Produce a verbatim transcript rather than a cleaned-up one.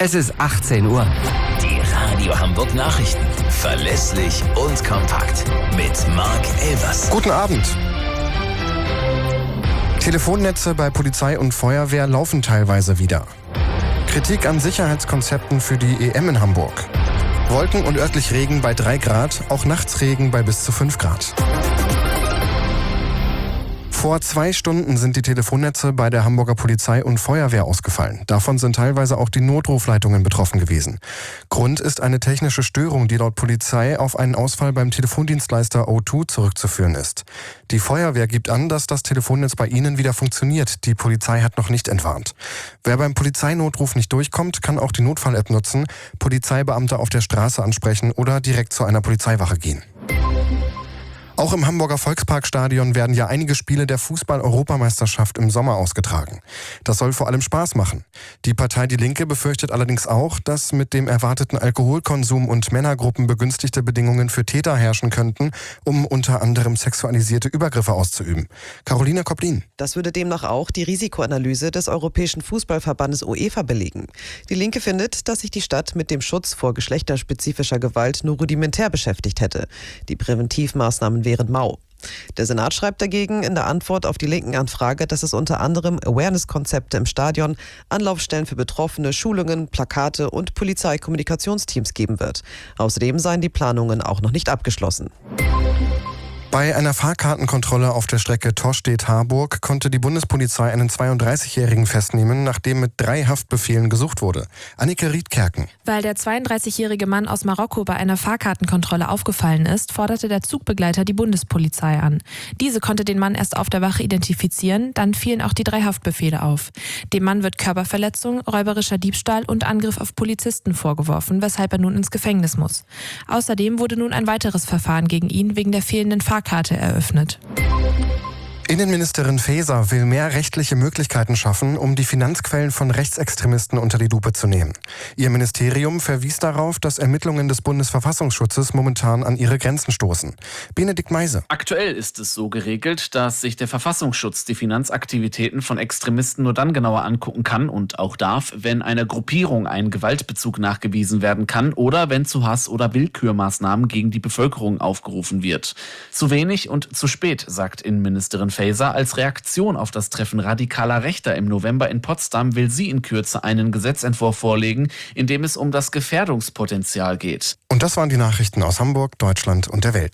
Es ist achtzehn Uhr. Die Radio Hamburg Nachrichten. Verlässlich und kompakt. Mit Marc Elvers. Guten Abend. Telefonnetze bei Polizei und Feuerwehr laufen teilweise wieder. Kritik an Sicherheitskonzepten für die E M in Hamburg. Wolken und örtlich Regen bei drei Grad, auch nachts Regen bei bis zu fünf Grad. Vor zwei Stunden sind die Telefonnetze bei der Hamburger Polizei und Feuerwehr ausgefallen. Davon sind teilweise auch die Notrufleitungen betroffen gewesen. Grund ist eine technische Störung, die laut Polizei auf einen Ausfall beim Telefondienstleister O zwei zurückzuführen ist. Die Feuerwehr gibt an, dass das Telefonnetz bei ihnen wieder funktioniert. Die Polizei hat noch nicht entwarnt. Wer beim Polizeinotruf nicht durchkommt, kann auch die Notfall-App nutzen, Polizeibeamte auf der Straße ansprechen oder direkt zu einer Polizeiwache gehen. Auch im Hamburger Volksparkstadion werden ja einige Spiele der Fußball-Europameisterschaft im Sommer ausgetragen. Das soll vor allem Spaß machen. Die Partei Die Linke befürchtet allerdings auch, dass mit dem erwarteten Alkoholkonsum und Männergruppen begünstigte Bedingungen für Täter herrschen könnten, um unter anderem sexualisierte Übergriffe auszuüben. Carolina Koplin. Das würde demnach auch die Risikoanalyse des Europäischen Fußballverbandes UEFA belegen. Die Linke findet, dass sich die Stadt mit dem Schutz vor geschlechterspezifischer Gewalt nur rudimentär beschäftigt hätte. Die Präventivmaßnahmen wären mau. Der Senat schreibt dagegen in der Antwort auf die linken Anfrage, dass es unter anderem Awareness-Konzepte im Stadion, Anlaufstellen für Betroffene, Schulungen, Plakate und Polizeikommunikationsteams geben wird. Außerdem seien die Planungen auch noch nicht abgeschlossen. Bei einer Fahrkartenkontrolle auf der Strecke Tostedt-Harburg konnte die Bundespolizei einen zweiunddreißigjährigen festnehmen, nachdem mit drei Haftbefehlen gesucht wurde. Annike Riedkerken. Weil der zweiunddreißigjährige Mann aus Marokko bei einer Fahrkartenkontrolle aufgefallen ist, forderte der Zugbegleiter die Bundespolizei an. Diese konnte den Mann erst auf der Wache identifizieren, dann fielen auch die drei Haftbefehle auf. Dem Mann wird Körperverletzung, räuberischer Diebstahl und Angriff auf Polizisten vorgeworfen, weshalb er nun ins Gefängnis muss. Außerdem wurde nun ein weiteres Verfahren gegen ihn wegen der fehlenden Fahrkartenkontrolle Karte eröffnet. Innenministerin Faeser will mehr rechtliche Möglichkeiten schaffen, um die Finanzquellen von Rechtsextremisten unter die Lupe zu nehmen. Ihr Ministerium verwies darauf, dass Ermittlungen des Bundesverfassungsschutzes momentan an ihre Grenzen stoßen. Benedikt Meise. Aktuell ist es so geregelt, dass sich der Verfassungsschutz die Finanzaktivitäten von Extremisten nur dann genauer angucken kann und auch darf, wenn einer Gruppierung ein Gewaltbezug nachgewiesen werden kann oder wenn zu Hass- oder Willkürmaßnahmen gegen die Bevölkerung aufgerufen wird. Zu wenig und zu spät, sagt Innenministerin Faeser. Als Reaktion auf das Treffen radikaler Rechter im November in Potsdam will sie in Kürze einen Gesetzentwurf vorlegen, in dem es um das Gefährdungspotenzial geht. Und das waren die Nachrichten aus Hamburg, Deutschland und der Welt.